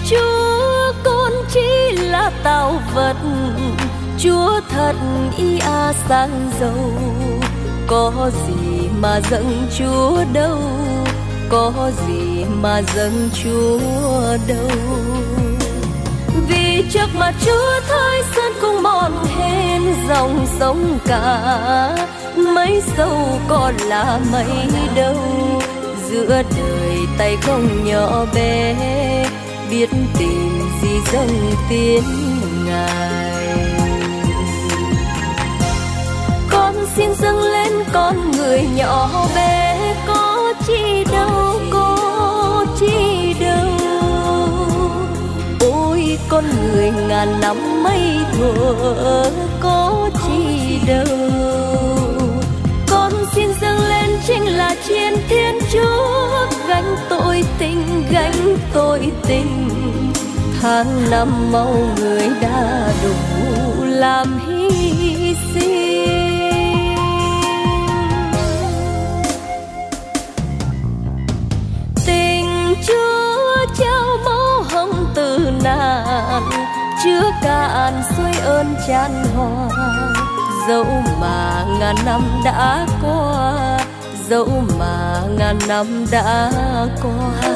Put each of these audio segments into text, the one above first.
Chúa con chỉ là tạo vật, Chúa thật ý sang giàu. Có gì mà dâng Chúa đâu, có gì mà dâng Chúa đâu. Vì trước mặt Chúa thời gian cũng mòn hên, dòng sông cả mấy sâu còn là mấy đâu. Giữa đời tay không nhỏ bé, biết tìm gì dâng tiếng Ngài. Con xin dâng lên con người nhỏ bé, có chi đâu, có chi đâu. Ôi con người ngàn năm mây thuở, có chi đâu. Con xin dâng lên chính là chiến Thiên Chúa, gánh tội tình, gánh tội tình. Tháng năm mau người đã đủ làm hy sinh. Tình Chúa trao máu hồng từ nạn, chứa cạn xuôi ơn chan hòa. Dẫu mà ngàn năm đã qua, dẫu mà ngàn năm đã qua.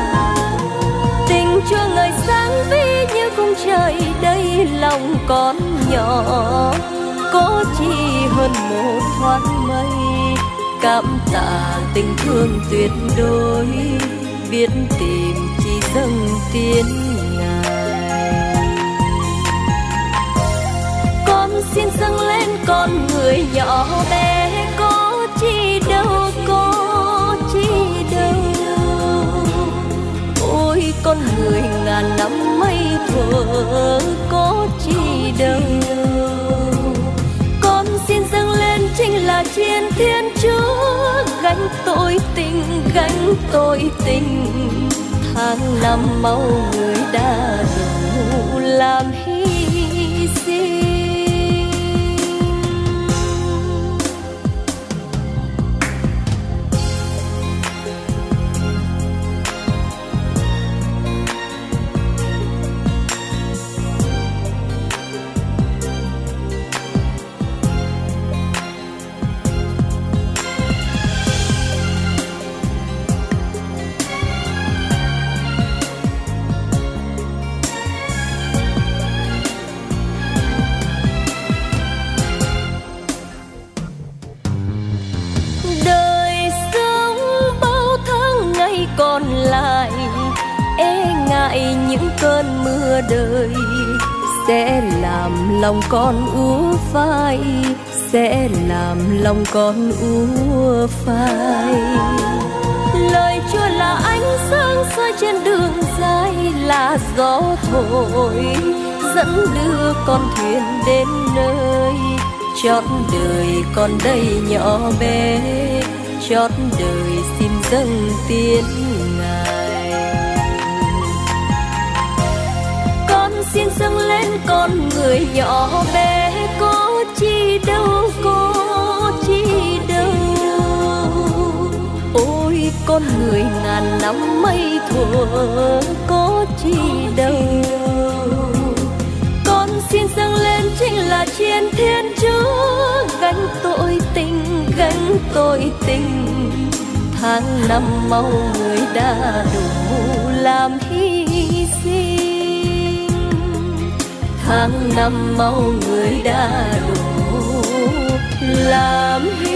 Tình Chúa ngời sáng vĩ như khung trời đây, lòng con nhỏ có chi hơn một thoáng mây. Cảm tạ tình thương tuyệt đối, biết tìm chỉ dâng tiếng Ngài. Con xin dâng lên con người nhỏ bé, có chi đâu, có chi đâu. Ôi con người ngàn năm mây thuở, có chi đâu. Con xin dâng lên chính là chiến Thiên Chúa, gánh tội tình, gánh tội tình. Tháng năm mau người đã đủ làm hy sinh. Còn lại e ngại những cơn mưa đời, sẽ làm lòng con úa phai, sẽ làm lòng con úa phai. Lời Chúa là ánh sáng soi trên đường dài, là gió thổi dẫn đưa con thuyền đến nơi. Chót đời con đây nhỏ bé, chót đời xin dâng tiếng Ngài. Con xin dâng lên con người nhỏ bé, có chi đâu, có chi đâu. Ôi con người ngàn năm mây thuở, có chi đâu. Con xin dâng lên chính là chiến Thiên Chúa, gánh tội tình, gánh tội tình. Tháng năm mau người đã đủ làm hy sinh. Tháng năm mau người đã đủ làm hy sinh.